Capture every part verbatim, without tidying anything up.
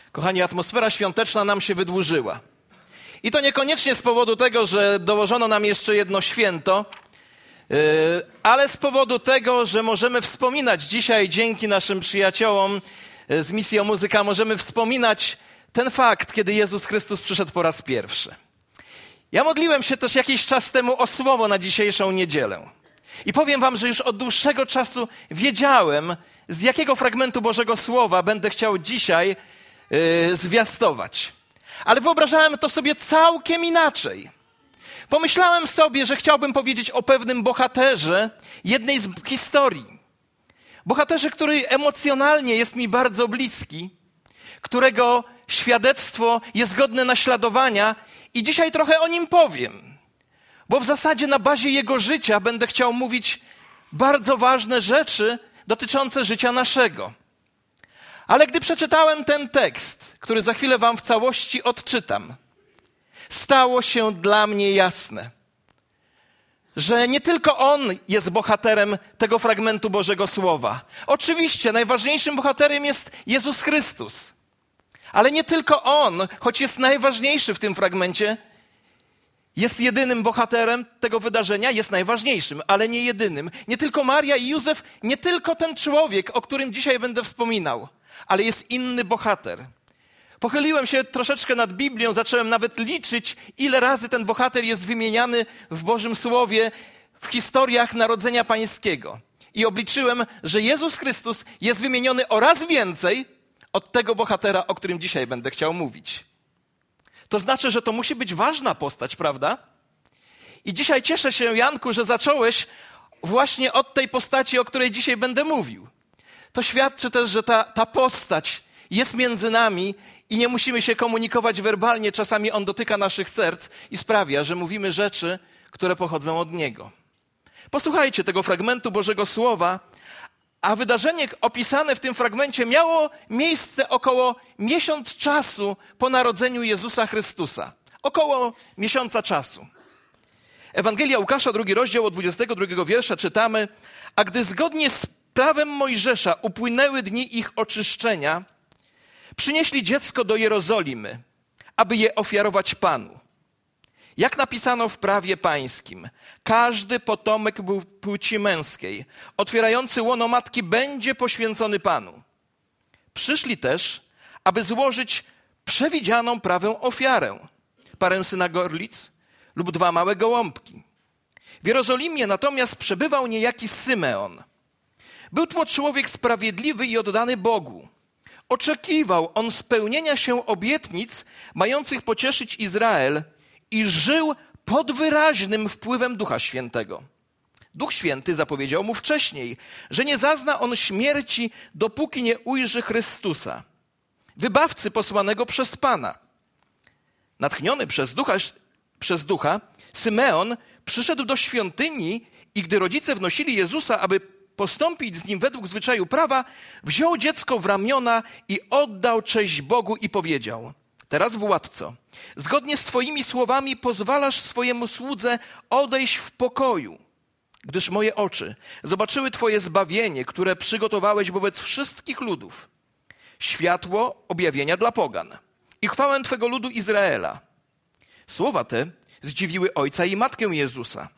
Kochani, atmosfera świąteczna nam się wydłużyła. I to niekoniecznie z powodu tego, że dołożono nam jeszcze jedno święto, yy, ale z powodu tego, że możemy wspominać dzisiaj dzięki naszym przyjaciołom z Misji o Muzyka, możemy wspominać ten fakt, kiedy Jezus Chrystus przyszedł po raz pierwszy. Ja modliłem się też jakiś czas temu o słowo na dzisiejszą niedzielę. I powiem wam, że już od dłuższego czasu wiedziałem, z jakiego fragmentu Bożego Słowa będę chciał dzisiaj yy, zwiastować. Ale wyobrażałem to sobie całkiem inaczej. Pomyślałem sobie, że chciałbym powiedzieć o pewnym bohaterze jednej z historii. Bohaterze, który emocjonalnie jest mi bardzo bliski, którego świadectwo jest godne naśladowania i dzisiaj trochę o nim powiem. Bo w zasadzie na bazie jego życia będę chciał mówić bardzo ważne rzeczy dotyczące życia naszego. Ale gdy przeczytałem ten tekst, który za chwilę wam w całości odczytam, stało się dla mnie jasne, że nie tylko on jest bohaterem tego fragmentu Bożego Słowa. Oczywiście najważniejszym bohaterem jest Jezus Chrystus. Ale nie tylko on, choć jest najważniejszy w tym fragmencie, jest jedynym bohaterem tego wydarzenia, jest najważniejszym, ale nie jedynym. Nie tylko Maria i Józef, nie tylko ten człowiek, o którym dzisiaj będę wspominał, ale jest inny bohater. Pochyliłem się troszeczkę nad Biblią, zacząłem nawet liczyć, ile razy ten bohater jest wymieniany w Bożym Słowie, w historiach Narodzenia Pańskiego. I obliczyłem, że Jezus Chrystus jest wymieniony o raz więcej od tego bohatera, o którym dzisiaj będę chciał mówić. To znaczy, że to musi być ważna postać, prawda? I dzisiaj cieszę się, Janku, że zacząłeś właśnie od tej postaci, o której dzisiaj będę mówił. To świadczy też, że ta, ta postać jest między nami i nie musimy się komunikować werbalnie. Czasami on dotyka naszych serc i sprawia, że mówimy rzeczy, które pochodzą od Niego. Posłuchajcie tego fragmentu Bożego Słowa, a wydarzenie opisane w tym fragmencie miało miejsce około miesiąc czasu po narodzeniu Jezusa Chrystusa. Około miesiąca czasu. Ewangelia Łukasza, drugi rozdział od dwudziestego drugiego wiersza czytamy: a gdy zgodnie z prawem Mojżesza upłynęły dni ich oczyszczenia, przynieśli dziecko do Jerozolimy, aby je ofiarować Panu. Jak napisano w prawie pańskim, każdy potomek płci męskiej, otwierający łono matki, będzie poświęcony Panu. Przyszli też, aby złożyć przewidzianą prawem ofiarę, parę synagorlic lub dwa małe gołąbki. W Jerozolimie natomiast przebywał niejaki Symeon. Był to człowiek sprawiedliwy i oddany Bogu. Oczekiwał on spełnienia się obietnic mających pocieszyć Izrael i żył pod wyraźnym wpływem Ducha Świętego. Duch Święty zapowiedział mu wcześniej, że nie zazna on śmierci, dopóki nie ujrzy Chrystusa, wybawcy posłanego przez Pana. Natchniony przez Ducha, przez Ducha, Symeon przyszedł do świątyni i gdy rodzice wnosili Jezusa, aby postąpić z nim według zwyczaju prawa, wziął dziecko w ramiona i oddał cześć Bogu i powiedział: teraz, władco, zgodnie z Twoimi słowami pozwalasz swojemu słudze odejść w pokoju, gdyż moje oczy zobaczyły Twoje zbawienie, które przygotowałeś wobec wszystkich ludów, światło objawienia dla pogan i chwałę Twego ludu Izraela. Słowa te zdziwiły ojca i matkę Jezusa.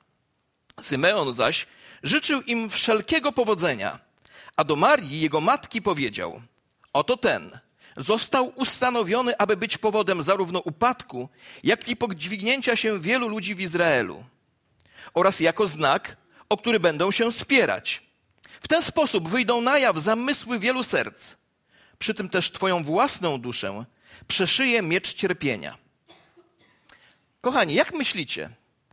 Symeon zaś życzył im wszelkiego powodzenia, a do Marii, jego matki, powiedział: oto ten został ustanowiony, aby być powodem zarówno upadku, jak i podźwignięcia się wielu ludzi w Izraelu oraz jako znak, o który będą się spierać. W ten sposób wyjdą na jaw zamysły wielu serc. Przy tym też Twoją własną duszę przeszyje miecz cierpienia. Kochani, jak myślicie,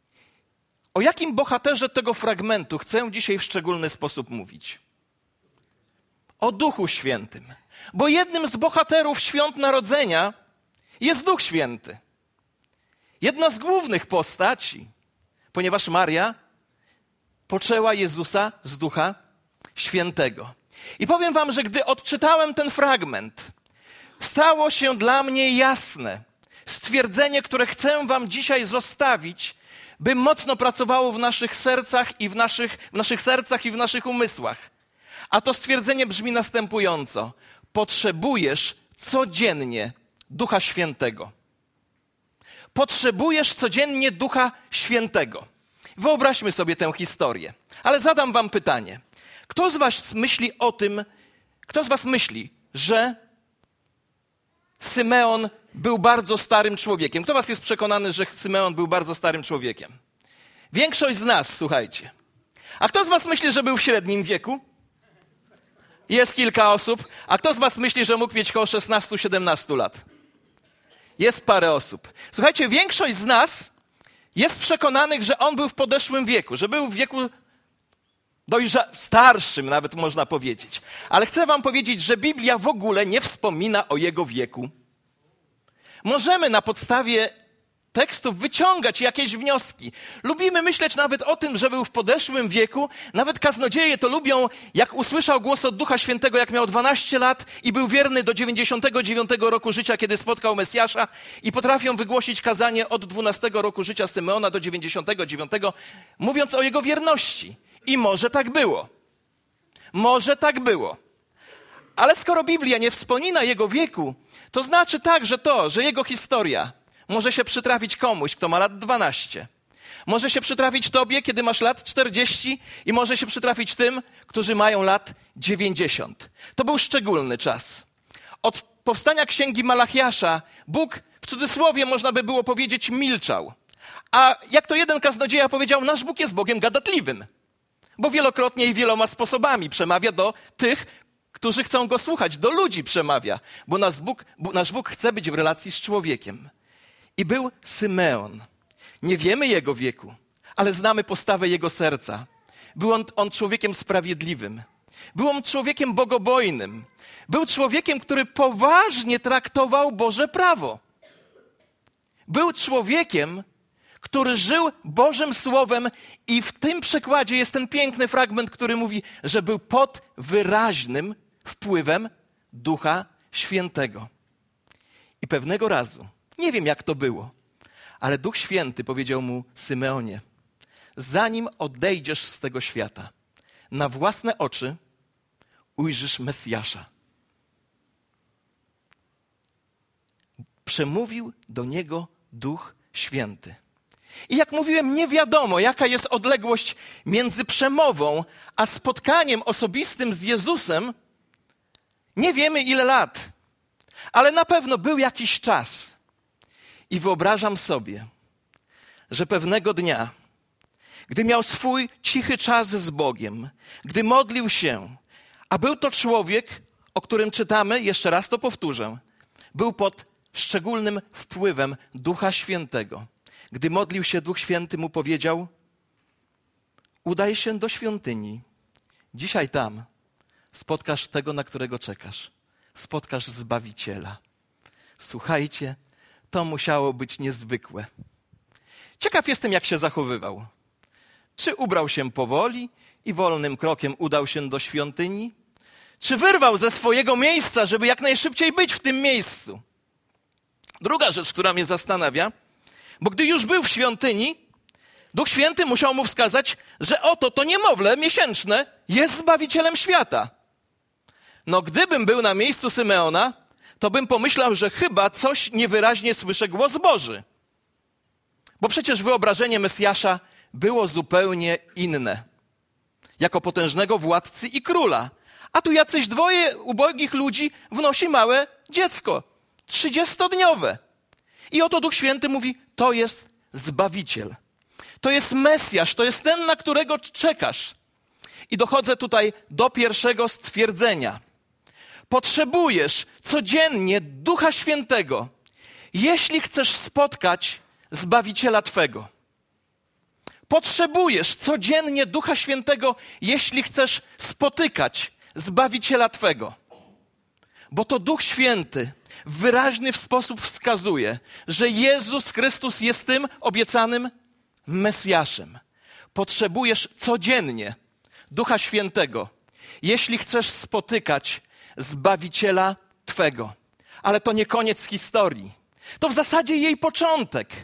o jakim bohaterze tego fragmentu chcę dzisiaj w szczególny sposób mówić? O Duchu Świętym. Bo jednym z bohaterów świąt Narodzenia jest Duch Święty. Jedna z głównych postaci, ponieważ Maria poczęła Jezusa z Ducha Świętego. I powiem wam, że gdy odczytałem ten fragment, stało się dla mnie jasne stwierdzenie, które chcę wam dzisiaj zostawić, by mocno pracowało w naszych sercach i w naszych, w naszych sercach i w naszych umysłach. A to stwierdzenie brzmi następująco: potrzebujesz codziennie Ducha Świętego. Potrzebujesz codziennie Ducha Świętego. Wyobraźmy sobie tę historię. Ale zadam wam pytanie. Kto z was myśli o tym, kto z was myśli, że Symeon był bardzo starym człowiekiem? Kto z was jest przekonany, że Symeon był bardzo starym człowiekiem? Większość z nas, słuchajcie. A kto z was myśli, że był w średnim wieku? Jest kilka osób. A kto z was myśli, że mógł mieć około szesnaście siedemnaście lat? Jest parę osób. Słuchajcie, większość z nas jest przekonanych, że on był w podeszłym wieku, że był w wieku dojrza- starszym, nawet można powiedzieć. Ale chcę wam powiedzieć, że Biblia w ogóle nie wspomina o jego wieku. Możemy na podstawie tekstów wyciągać jakieś wnioski. Lubimy myśleć nawet o tym, że był w podeszłym wieku. Nawet kaznodzieje to lubią, jak usłyszał głos od Ducha Świętego, jak miał dwanaście lat i był wierny do dziewięćdziesiątego dziewiątego roku życia, kiedy spotkał Mesjasza, i potrafią wygłosić kazanie od dwunastego roku życia Symeona do dziewięćdziesiątego dziewiątego, mówiąc o jego wierności. I może tak było. Może tak było. Ale skoro Biblia nie wspomina jego wieku, to znaczy także to, że jego historia może się przytrafić komuś, kto ma lat dwanaście. Może się przytrafić tobie, kiedy masz lat czterdzieści, i może się przytrafić tym, którzy mają lat dziewięćdziesiąt. To był szczególny czas. Od powstania księgi Malachiasza Bóg, w cudzysłowie można by było powiedzieć, milczał. A jak to jeden kaznodzieja powiedział, nasz Bóg jest Bogiem gadatliwym. Bo wielokrotnie i wieloma sposobami przemawia do tych, którzy chcą Go słuchać. Do ludzi przemawia, bo nasz Bóg, nasz Bóg chce być w relacji z człowiekiem. I był Symeon. Nie wiemy jego wieku, ale znamy postawę jego serca. Był on, on człowiekiem sprawiedliwym. Był on człowiekiem bogobojnym. Był człowiekiem, który poważnie traktował Boże prawo. Był człowiekiem, który żył Bożym Słowem, i w tym przykładzie jest ten piękny fragment, który mówi, że był pod wyraźnym wpływem Ducha Świętego. I pewnego razu, nie wiem jak to było, ale Duch Święty powiedział mu: Symeonie, zanim odejdziesz z tego świata, na własne oczy ujrzysz Mesjasza. Przemówił do niego Duch Święty. I jak mówiłem, nie wiadomo, jaka jest odległość między przemową a spotkaniem osobistym z Jezusem. Nie wiemy ile lat, ale na pewno był jakiś czas. I wyobrażam sobie, że pewnego dnia, gdy miał swój cichy czas z Bogiem, gdy modlił się, a był to człowiek, o którym czytamy, jeszcze raz to powtórzę, był pod szczególnym wpływem Ducha Świętego. Gdy modlił się, Duch Święty mu powiedział: udaj się do świątyni. Dzisiaj tam spotkasz tego, na którego czekasz. Spotkasz Zbawiciela. Słuchajcie, to musiało być niezwykłe. Ciekaw jestem, jak się zachowywał. Czy ubrał się powoli i wolnym krokiem udał się do świątyni? Czy wyrwał ze swojego miejsca, żeby jak najszybciej być w tym miejscu? Druga rzecz, która mnie zastanawia, bo gdy już był w świątyni, Duch Święty musiał mu wskazać, że oto to niemowlę miesięczne jest Zbawicielem świata. No gdybym był na miejscu Symeona, to bym pomyślał, że chyba coś niewyraźnie słyszę głos Boży. Bo przecież wyobrażenie Mesjasza było zupełnie inne. Jako potężnego władcy i króla. A tu jacyś dwoje ubogich ludzi wnosi małe dziecko, trzydziestodniowe. I oto Duch Święty mówi: to jest Zbawiciel. To jest Mesjasz, to jest ten, na którego czekasz. I dochodzę tutaj do pierwszego stwierdzenia. Potrzebujesz codziennie Ducha Świętego, jeśli chcesz spotkać Zbawiciela Twego. Potrzebujesz codziennie Ducha Świętego, jeśli chcesz spotykać Zbawiciela Twego. Bo to Duch Święty w wyraźny sposób wskazuje, że Jezus Chrystus jest tym obiecanym Mesjaszem. Potrzebujesz codziennie Ducha Świętego, jeśli chcesz spotykać Zbawiciela Twego. Ale to nie koniec historii. To w zasadzie jej początek.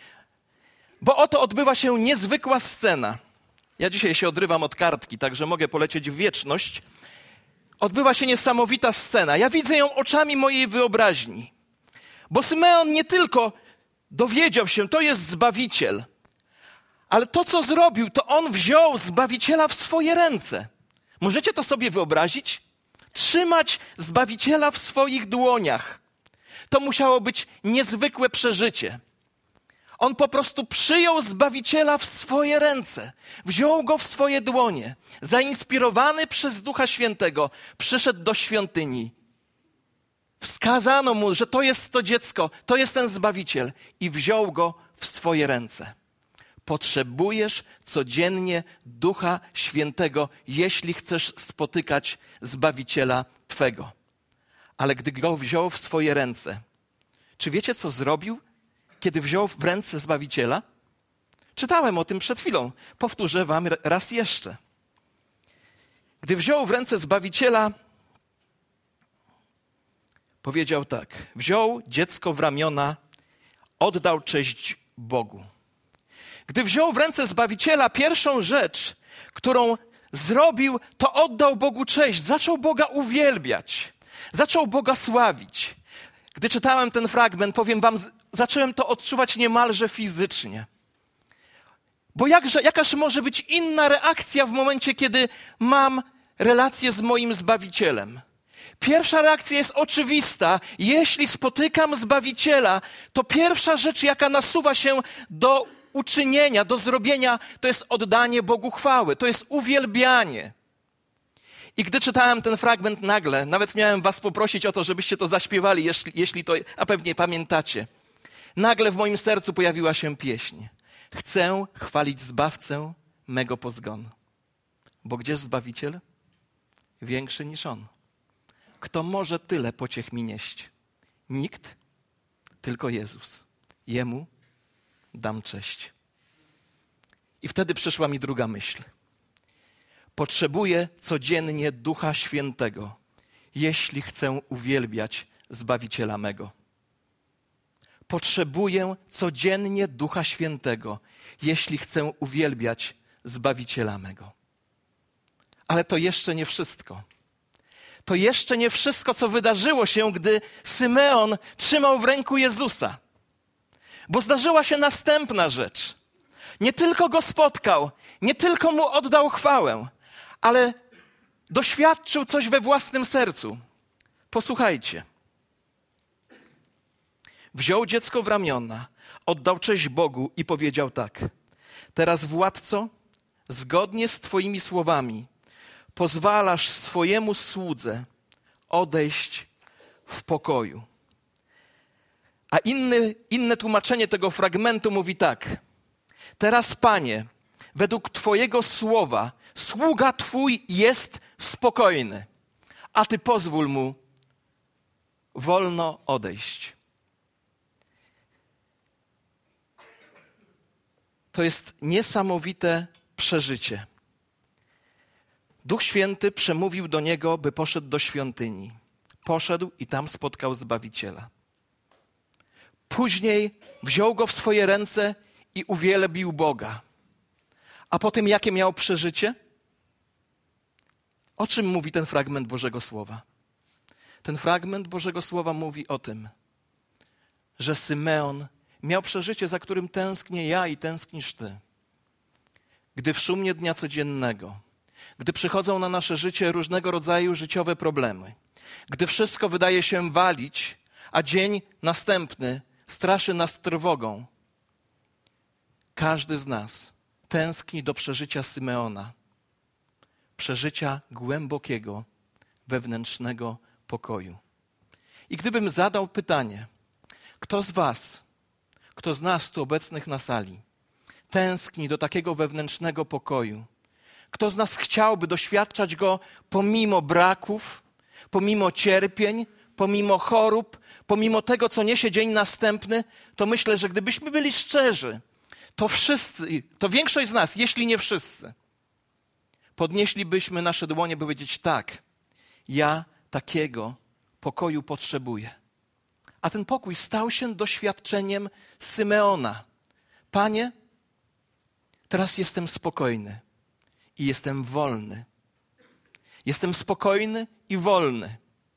Bo oto odbywa się niezwykła scena. Ja dzisiaj się odrywam od kartki, także mogę polecieć w wieczność. odbywa się niesamowita scena. Ja widzę ją oczami mojej wyobraźni. Bo Symeon nie tylko dowiedział się, to jest Zbawiciel, ale to, co zrobił, to on wziął Zbawiciela w swoje ręce. Możecie to sobie wyobrazić? Trzymać Zbawiciela w swoich dłoniach. To musiało być niezwykłe przeżycie. On po prostu przyjął Zbawiciela w swoje ręce. Wziął go w swoje dłonie. Zainspirowany przez Ducha Świętego przyszedł do świątyni. Wskazano mu, że to jest to dziecko, to jest ten Zbawiciel i wziął go w swoje ręce. Potrzebujesz codziennie Ducha Świętego, jeśli chcesz spotykać Zbawiciela Twego. Ale gdy go wziął w swoje ręce, czy wiecie, co zrobił, kiedy wziął w ręce Zbawiciela? Czytałem o tym przed chwilą. Powtórzę wam raz jeszcze. Gdy wziął w ręce Zbawiciela, powiedział tak. Wziął dziecko w ramiona, oddał cześć Bogu. Gdy wziął w ręce Zbawiciela, pierwszą rzecz, którą zrobił, to oddał Bogu cześć. Zaczął Boga uwielbiać. Zaczął Boga sławić. Gdy czytałem ten fragment, powiem wam, zacząłem to odczuwać niemalże fizycznie. Bo jakże, jakaż może być inna reakcja w momencie, kiedy mam relację z moim Zbawicielem? Pierwsza reakcja jest oczywista. Jeśli spotykam Zbawiciela, to pierwsza rzecz, jaka nasuwa się do uczynienia, do zrobienia, to jest oddanie Bogu chwały, to jest uwielbianie. I gdy czytałem ten fragment nagle, nawet miałem was poprosić o to, żebyście to zaśpiewali, jeśli, jeśli to, a pewnie pamiętacie. Nagle w moim sercu pojawiła się pieśń. Chcę chwalić Zbawcę mego pozgonu. Bo gdzież Zbawiciel? Większy niż On. Kto może tyle pociech mi nieść? Nikt, tylko Jezus. Jemu dam cześć. I wtedy przyszła mi druga myśl. Potrzebuję codziennie Ducha Świętego, jeśli chcę uwielbiać Zbawiciela mego. Potrzebuję codziennie Ducha Świętego, jeśli chcę uwielbiać Zbawiciela mego. Ale to jeszcze nie wszystko. To jeszcze nie wszystko, co wydarzyło się, gdy Symeon trzymał w ręku Jezusa. Bo zdarzyła się następna rzecz. Nie tylko go spotkał, nie tylko mu oddał chwałę, ale doświadczył coś we własnym sercu. Posłuchajcie. Wziął dziecko w ramiona, oddał cześć Bogu i powiedział tak. Teraz, władco, zgodnie z Twoimi słowami, pozwalasz swojemu słudze odejść w pokoju. A inny, inne tłumaczenie tego fragmentu mówi tak. Teraz, Panie, według Twojego słowa sługa Twój jest spokojny, a Ty pozwól mu wolno odejść. To jest niesamowite przeżycie. Duch Święty przemówił do niego, by poszedł do świątyni. Poszedł i tam spotkał Zbawiciela. Później wziął go w swoje ręce i uwielbił Boga. A potem jakie miał przeżycie? O czym mówi ten fragment Bożego Słowa? Ten fragment Bożego Słowa mówi o tym, że Symeon miał przeżycie, za którym tęsknię ja i tęsknisz ty. Gdy w szumnie dnia codziennego, gdy przychodzą na nasze życie różnego rodzaju życiowe problemy, gdy wszystko wydaje się walić, a dzień następny straszy nas trwogą, każdy z nas tęskni do przeżycia Symeona, przeżycia głębokiego, wewnętrznego pokoju. I gdybym zadał pytanie, kto z was, kto z nas tu obecnych na sali tęskni do takiego wewnętrznego pokoju, kto z nas chciałby doświadczać go pomimo braków, pomimo cierpień, pomimo chorób, pomimo tego, co niesie dzień następny, to myślę, że gdybyśmy byli szczerzy, to wszyscy, to większość z nas, jeśli nie wszyscy, podnieślibyśmy nasze dłonie, by powiedzieć tak, ja takiego pokoju potrzebuję. A ten pokój stał się doświadczeniem Symeona. Panie, teraz jestem spokojny i jestem wolny. Jestem spokojny i wolny.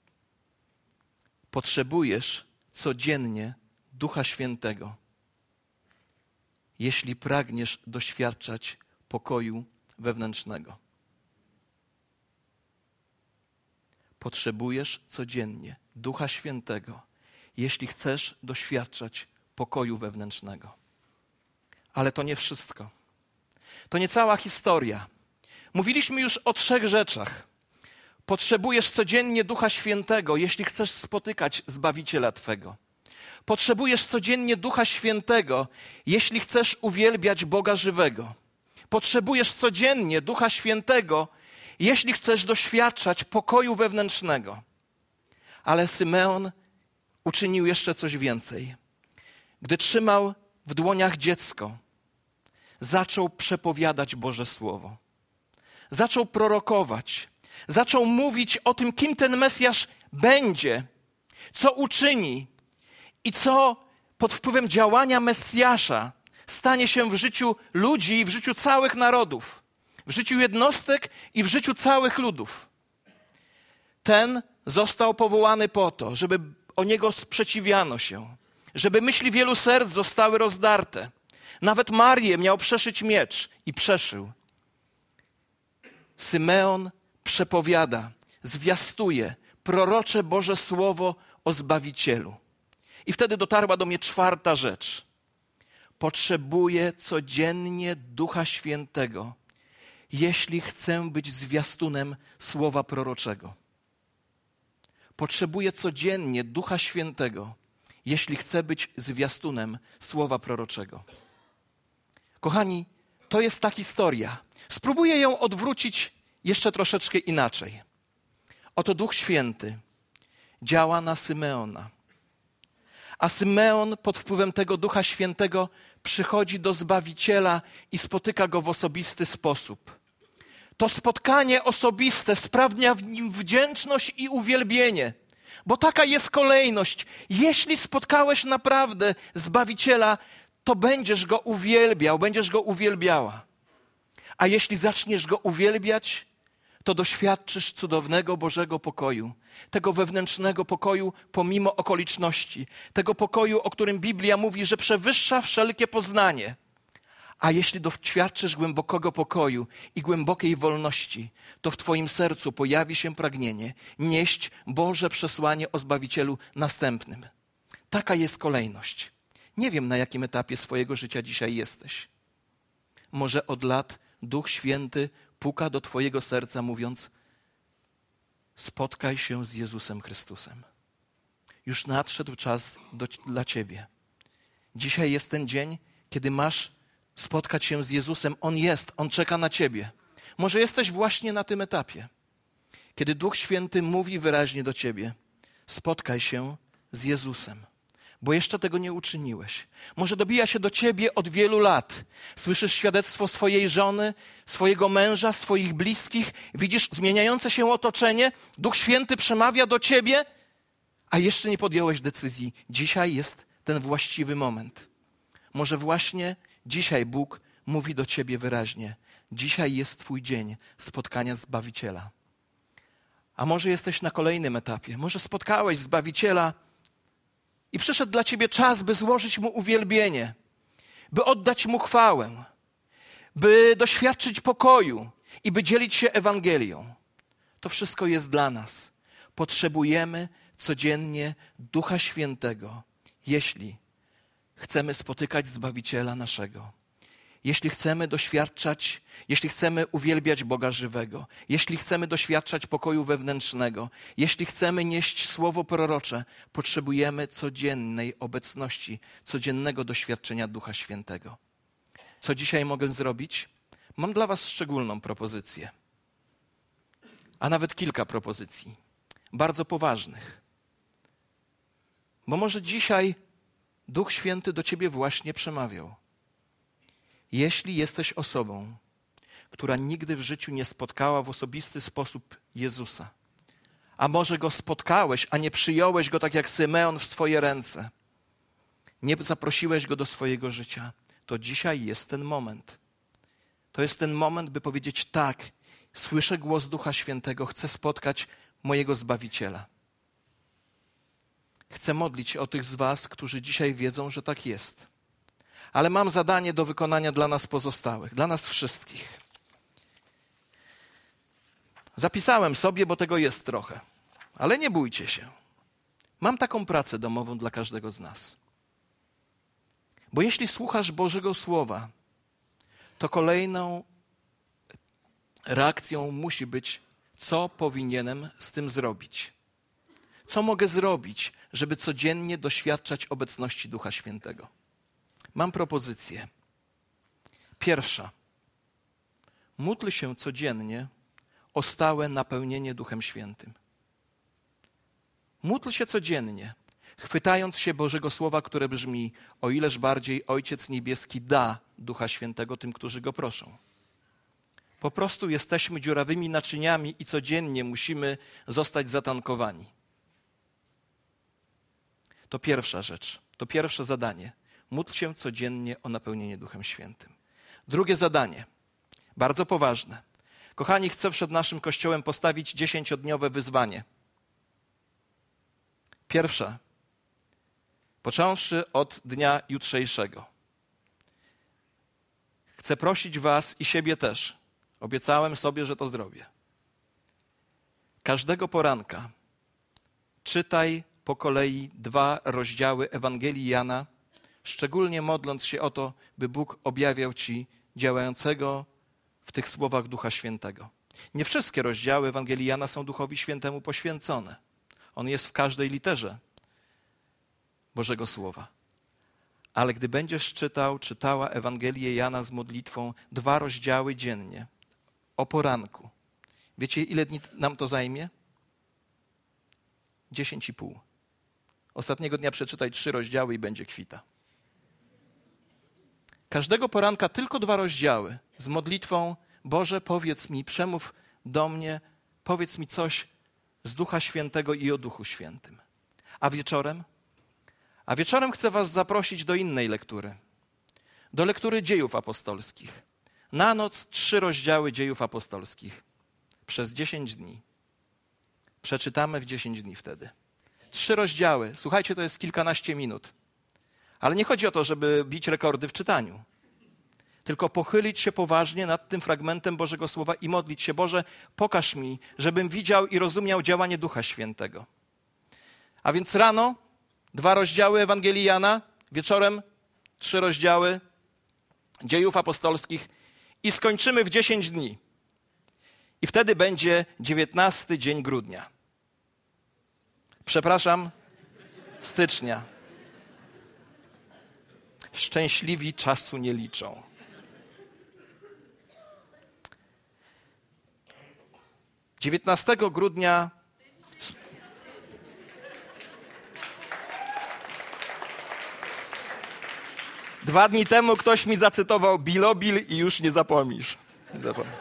Potrzebujesz codziennie Ducha Świętego, jeśli pragniesz doświadczać pokoju wewnętrznego. Potrzebujesz codziennie Ducha Świętego, jeśli chcesz doświadczać pokoju wewnętrznego. Ale to nie wszystko. To nie cała historia. Mówiliśmy już o trzech rzeczach. Potrzebujesz codziennie Ducha Świętego, jeśli chcesz spotykać Zbawiciela Twego. Potrzebujesz codziennie Ducha Świętego, jeśli chcesz uwielbiać Boga żywego. Potrzebujesz codziennie Ducha Świętego, jeśli chcesz doświadczać pokoju wewnętrznego. Ale Symeon uczynił jeszcze coś więcej. Gdy trzymał w dłoniach dziecko, zaczął przepowiadać Boże Słowo. Zaczął prorokować. Zaczął mówić o tym, kim ten Mesjasz będzie, co uczyni i co pod wpływem działania Mesjasza stanie się w życiu ludzi i w życiu całych narodów, w życiu jednostek i w życiu całych ludów. Ten został powołany po to, żeby o niego sprzeciwiano się, żeby myśli wielu serc zostały rozdarte. Nawet Marię miał przeszyć miecz i przeszył. Symeon przepowiada, zwiastuje prorocze Boże Słowo o Zbawicielu. I wtedy dotarła do mnie czwarta rzecz. Potrzebuję codziennie Ducha Świętego, jeśli chcę być zwiastunem Słowa proroczego. Potrzebuję codziennie Ducha Świętego, jeśli chcę być zwiastunem Słowa proroczego. Kochani, to jest ta historia. Spróbuję ją odwrócić jeszcze troszeczkę inaczej. Oto Duch Święty działa na Symeona. A Symeon pod wpływem tego Ducha Świętego przychodzi do Zbawiciela i spotyka Go w osobisty sposób. To spotkanie osobiste sprawia w nim wdzięczność i uwielbienie, bo taka jest kolejność. Jeśli spotkałeś naprawdę Zbawiciela, to będziesz Go uwielbiał, będziesz Go uwielbiała. A jeśli zaczniesz Go uwielbiać, to doświadczysz cudownego Bożego pokoju, tego wewnętrznego pokoju pomimo okoliczności, tego pokoju, o którym Biblia mówi, że przewyższa wszelkie poznanie. A jeśli doświadczysz głębokiego pokoju i głębokiej wolności, to w twoim sercu pojawi się pragnienie nieść Boże przesłanie o Zbawicielu następnym. Taka jest kolejność. Nie wiem, na jakim etapie swojego życia dzisiaj jesteś. Może od lat Duch Święty puka do twojego serca, mówiąc: spotkaj się z Jezusem Chrystusem. Już nadszedł czas do, dla ciebie. Dzisiaj jest ten dzień, kiedy masz spotkać się z Jezusem. On jest, On czeka na ciebie. Może jesteś właśnie na tym etapie, kiedy Duch Święty mówi wyraźnie do ciebie: spotkaj się z Jezusem, bo jeszcze tego nie uczyniłeś. Może dobija się do ciebie od wielu lat. Słyszysz świadectwo swojej żony, swojego męża, swoich bliskich. Widzisz zmieniające się otoczenie. Duch Święty przemawia do ciebie, a jeszcze nie podjąłeś decyzji. Dzisiaj jest ten właściwy moment. Może właśnie dzisiaj Bóg mówi do ciebie wyraźnie: dzisiaj jest twój dzień spotkania Zbawiciela. A może jesteś na kolejnym etapie. Może spotkałeś Zbawiciela i przyszedł dla ciebie czas, by złożyć Mu uwielbienie, by oddać Mu chwałę, by doświadczyć pokoju i by dzielić się Ewangelią. To wszystko jest dla nas. Potrzebujemy codziennie Ducha Świętego, jeśli chcemy spotykać Zbawiciela naszego, jeśli chcemy doświadczać, jeśli chcemy uwielbiać Boga żywego, jeśli chcemy doświadczać pokoju wewnętrznego, jeśli chcemy nieść słowo prorocze, potrzebujemy codziennej obecności, codziennego doświadczenia Ducha Świętego. Co dzisiaj mogę zrobić? Mam dla was szczególną propozycję, a nawet kilka propozycji, bardzo poważnych. Bo może dzisiaj Duch Święty do ciebie właśnie przemawiał. Jeśli jesteś osobą, która nigdy w życiu nie spotkała w osobisty sposób Jezusa, a może Go spotkałeś, a nie przyjąłeś Go tak jak Symeon w swoje ręce, nie zaprosiłeś Go do swojego życia, to dzisiaj jest ten moment. To jest ten moment, by powiedzieć: tak, słyszę głos Ducha Świętego, chcę spotkać mojego Zbawiciela. Chcę modlić się o tych z was, którzy dzisiaj wiedzą, że tak jest. Ale mam zadanie do wykonania dla nas pozostałych, dla nas wszystkich. Zapisałem sobie, bo tego jest trochę, ale nie bójcie się. Mam taką pracę domową dla każdego z nas. Bo jeśli słuchasz Bożego Słowa, to kolejną reakcją musi być, co powinienem z tym zrobić. Co mogę zrobić, żeby codziennie doświadczać obecności Ducha Świętego? Mam propozycję. Pierwsza. Módl się codziennie o stałe napełnienie Duchem Świętym. Módl się codziennie, chwytając się Bożego Słowa, które brzmi: o ileż bardziej Ojciec Niebieski da Ducha Świętego tym, którzy Go proszą. Po prostu jesteśmy dziurawymi naczyniami i codziennie musimy zostać zatankowani. To pierwsza rzecz, to pierwsze zadanie. Módl się codziennie o napełnienie Duchem Świętym. Drugie zadanie, bardzo poważne. Kochani, chcę przed naszym Kościołem postawić dziesięciodniowe wyzwanie. Pierwsze, począwszy od dnia jutrzejszego. Chcę prosić was i siebie też. Obiecałem sobie, że to zrobię. Każdego poranka czytaj po kolei dwa rozdziały Ewangelii Jana, szczególnie modląc się o to, by Bóg objawiał ci działającego w tych słowach Ducha Świętego. Nie wszystkie rozdziały Ewangelii Jana są Duchowi Świętemu poświęcone. On jest w każdej literze Bożego Słowa. Ale gdy będziesz czytał, czytała Ewangelię Jana z modlitwą dwa rozdziały dziennie, o poranku. Wiecie, ile dni nam to zajmie? Dziesięć i pół. Ostatniego dnia przeczytaj trzy rozdziały i będzie kwita. Każdego poranka tylko dwa rozdziały z modlitwą: Boże, powiedz mi, przemów do mnie, powiedz mi coś z Ducha Świętego i o Duchu Świętym. A wieczorem? A wieczorem chcę was zaprosić do innej lektury. Do lektury Dziejów Apostolskich. Na noc trzy rozdziały Dziejów Apostolskich. Przez dziesięć dni. Przeczytamy w dziesięć dni wtedy. Trzy rozdziały. Słuchajcie, to jest kilkanaście minut. Ale nie chodzi o to, żeby bić rekordy w czytaniu. Tylko pochylić się poważnie nad tym fragmentem Bożego Słowa i modlić się: Boże, pokaż mi, żebym widział i rozumiał działanie Ducha Świętego. A więc rano dwa rozdziały Ewangelii Jana, wieczorem trzy rozdziały Dziejów Apostolskich i skończymy w dziesięć dni. I wtedy będzie dziewiętnasty dzień grudnia. Przepraszam, stycznia. Szczęśliwi czasu nie liczą. dziewiętnastego grudnia dwa dni temu ktoś mi zacytował Bilobil i już nie zapomnisz. Nie zapomnę.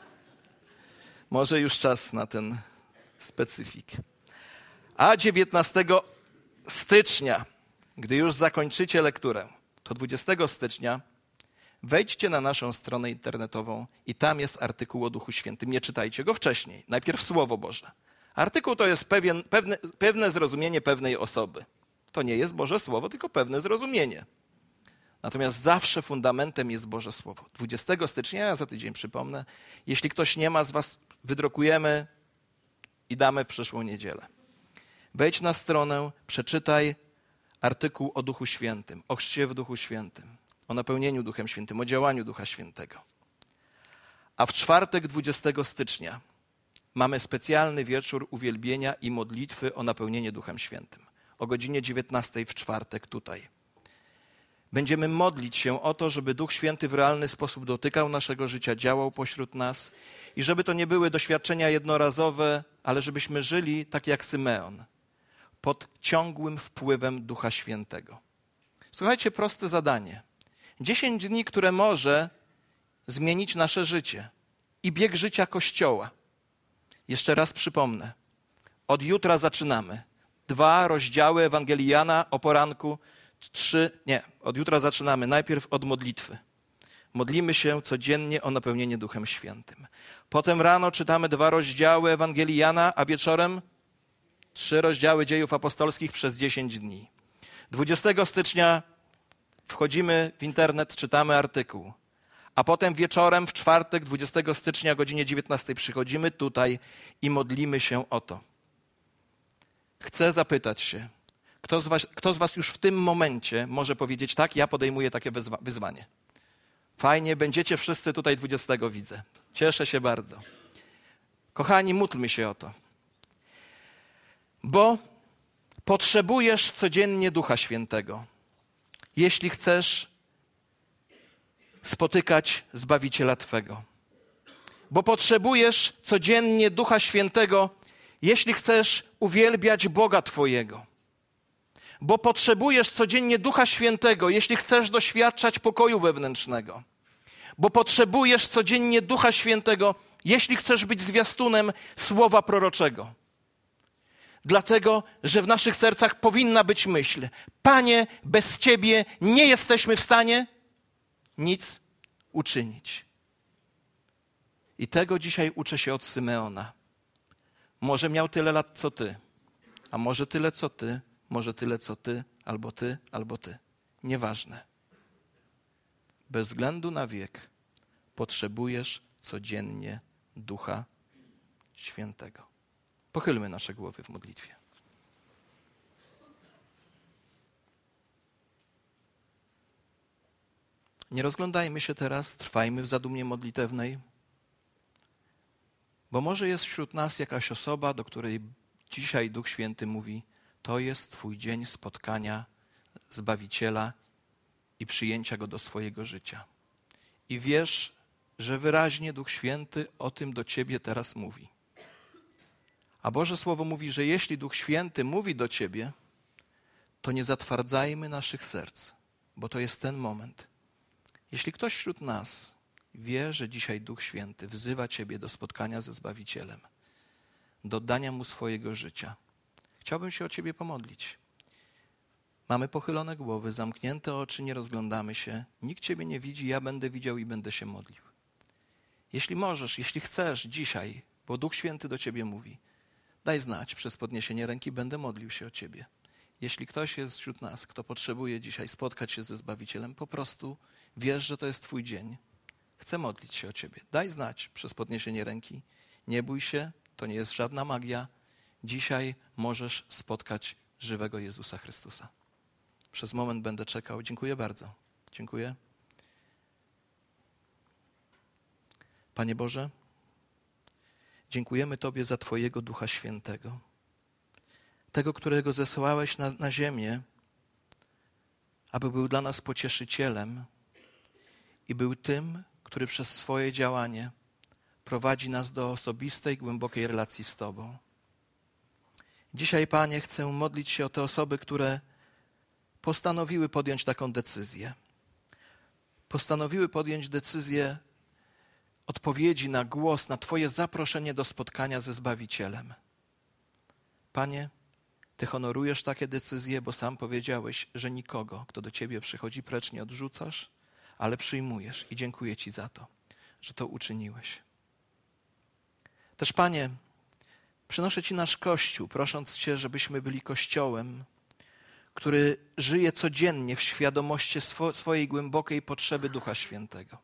Może już czas na ten specyfik. A dziewiętnastego stycznia, gdy już zakończycie lekturę, to dwudziestego stycznia wejdźcie na naszą stronę internetową i tam jest artykuł o Duchu Świętym. Nie czytajcie go wcześniej. Najpierw Słowo Boże. Artykuł to jest pewien, pewne, pewne zrozumienie pewnej osoby. To nie jest Boże Słowo, tylko pewne zrozumienie. Natomiast zawsze fundamentem jest Boże Słowo. dwudziestego stycznia, ja za tydzień przypomnę, jeśli ktoś nie ma z was, wydrukujemy i damy w przyszłą niedzielę. Wejdź na stronę, przeczytaj artykuł o Duchu Świętym, o chrzcie w Duchu Świętym, o napełnieniu Duchem Świętym, o działaniu Ducha Świętego. A w czwartek dwudziestego stycznia mamy specjalny wieczór uwielbienia i modlitwy o napełnienie Duchem Świętym. O godzinie dziewiętnastej w czwartek tutaj. Będziemy modlić się o to, żeby Duch Święty w realny sposób dotykał naszego życia, działał pośród nas i żeby to nie były doświadczenia jednorazowe, ale żebyśmy żyli tak jak Symeon, pod ciągłym wpływem Ducha Świętego. Słuchajcie, proste zadanie. Dziesięć dni, które może zmienić nasze życie i bieg życia Kościoła. Jeszcze raz przypomnę. Od jutra zaczynamy. Dwa rozdziały Ewangelii Jana o poranku, trzy, nie, od jutra zaczynamy. Najpierw od modlitwy. Modlimy się codziennie o napełnienie Duchem Świętym. Potem rano czytamy dwa rozdziały Ewangelii Jana, a wieczorem trzy rozdziały Dziejów Apostolskich przez dziesięć dni. dwudziestego stycznia wchodzimy w internet, czytamy artykuł. A potem wieczorem w czwartek, dwudziestego stycznia o godzinie dziewiętnastej przychodzimy tutaj i modlimy się o to. Chcę zapytać się, kto z was, kto z was już w tym momencie może powiedzieć tak, ja podejmuję takie wyzwa- wyzwanie. Fajnie, będziecie wszyscy tutaj dwudziestego widzę. Cieszę się bardzo. Kochani, módlmy się o to. Bo potrzebujesz codziennie Ducha Świętego. Jeśli chcesz spotykać Zbawiciela Twego. Bo potrzebujesz codziennie Ducha Świętego, jeśli chcesz uwielbiać Boga Twojego. Bo potrzebujesz codziennie Ducha Świętego, jeśli chcesz doświadczać pokoju wewnętrznego. Bo potrzebujesz codziennie Ducha Świętego, jeśli chcesz być zwiastunem słowa proroczego. Dlatego, że w naszych sercach powinna być myśl: Panie, bez Ciebie nie jesteśmy w stanie nic uczynić. I tego dzisiaj uczę się od Symeona. Może miał tyle lat co ty, a może tyle co ty, może tyle co ty, albo ty, albo ty. Nieważne. Bez względu na wiek potrzebujesz codziennie Ducha Świętego. Pochylmy nasze głowy w modlitwie. Nie rozglądajmy się teraz, trwajmy w zadumie modlitewnej, bo może jest wśród nas jakaś osoba, do której dzisiaj Duch Święty mówi: to jest Twój dzień spotkania Zbawiciela i przyjęcia Go do swojego życia. I wiesz, że wyraźnie Duch Święty o tym do Ciebie teraz mówi. A Boże Słowo mówi, że jeśli Duch Święty mówi do Ciebie, to nie zatwardzajmy naszych serc, bo to jest ten moment. Jeśli ktoś wśród nas wie, że dzisiaj Duch Święty wzywa Ciebie do spotkania ze Zbawicielem, do oddania Mu swojego życia, chciałbym się o Ciebie pomodlić. Mamy pochylone głowy, zamknięte oczy, nie rozglądamy się. Nikt Ciebie nie widzi, ja będę widział i będę się modlił. Jeśli możesz, jeśli chcesz dzisiaj, bo Duch Święty do Ciebie mówi, daj znać przez podniesienie ręki, będę modlił się o Ciebie. Jeśli ktoś jest wśród nas, kto potrzebuje dzisiaj spotkać się ze Zbawicielem, po prostu wiesz, że to jest Twój dzień. Chcę modlić się o Ciebie. Daj znać przez podniesienie ręki. Nie bój się, to nie jest żadna magia. Dzisiaj możesz spotkać żywego Jezusa Chrystusa. Przez moment będę czekał. Dziękuję bardzo. Dziękuję. Panie Boże, dziękujemy Tobie za Twojego Ducha Świętego. Tego, którego zesłałeś na, na ziemię, aby był dla nas pocieszycielem i był tym, który przez swoje działanie prowadzi nas do osobistej, głębokiej relacji z Tobą. Dzisiaj, Panie, chcę modlić się o te osoby, które postanowiły podjąć taką decyzję. Postanowiły podjąć decyzję odpowiedzi na głos, na Twoje zaproszenie do spotkania ze Zbawicielem. Panie, Ty honorujesz takie decyzje, bo sam powiedziałeś, że nikogo, kto do Ciebie przychodzi, precz nie odrzucasz, ale przyjmujesz i dziękuję Ci za to, że to uczyniłeś. Też, Panie, przynoszę Ci nasz Kościół, prosząc Cię, żebyśmy byli Kościołem, który żyje codziennie w świadomości swo- swojej głębokiej potrzeby Ducha Świętego.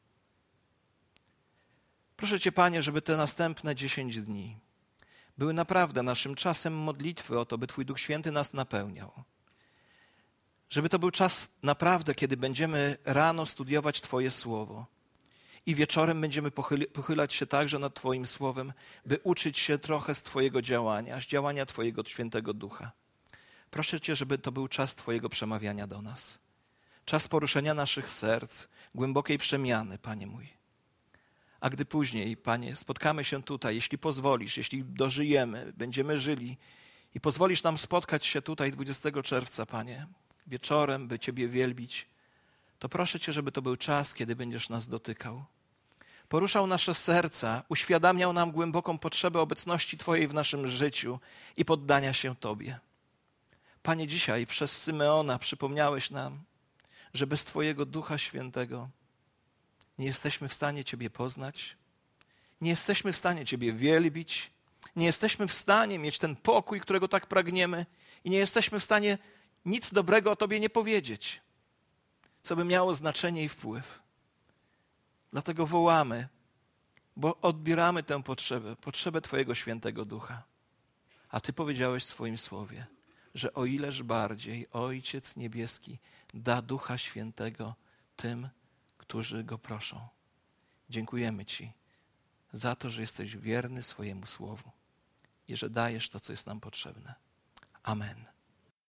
Proszę Cię, Panie, żeby te następne dziesięć dni były naprawdę naszym czasem modlitwy o to, by Twój Duch Święty nas napełniał. Żeby to był czas naprawdę, kiedy będziemy rano studiować Twoje Słowo i wieczorem będziemy pochyli- pochylać się także nad Twoim Słowem, by uczyć się trochę z Twojego działania, z działania Twojego Świętego Ducha. Proszę Cię, żeby to był czas Twojego przemawiania do nas. Czas poruszenia naszych serc, głębokiej przemiany, Panie mój. A gdy później, Panie, spotkamy się tutaj, jeśli pozwolisz, jeśli dożyjemy, będziemy żyli i pozwolisz nam spotkać się tutaj dwudziestego czerwca, Panie, wieczorem, by Ciebie wielbić, to proszę Cię, żeby to był czas, kiedy będziesz nas dotykał. Poruszał nasze serca, uświadamiał nam głęboką potrzebę obecności Twojej w naszym życiu i poddania się Tobie. Panie, dzisiaj przez Symeona przypomniałeś nam, że bez Twojego Ducha Świętego nie jesteśmy w stanie Ciebie poznać, nie jesteśmy w stanie Ciebie wielbić, nie jesteśmy w stanie mieć ten pokój, którego tak pragniemy i nie jesteśmy w stanie nic dobrego o Tobie nie powiedzieć, co by miało znaczenie i wpływ. Dlatego wołamy, bo odbieramy tę potrzebę, potrzebę Twojego Świętego Ducha. A Ty powiedziałeś w swoim słowie, że o ileż bardziej Ojciec Niebieski da Ducha Świętego tym, którzy Go proszą. Dziękujemy Ci za to, że jesteś wierny swojemu słowu i że dajesz to, co jest nam potrzebne. Amen.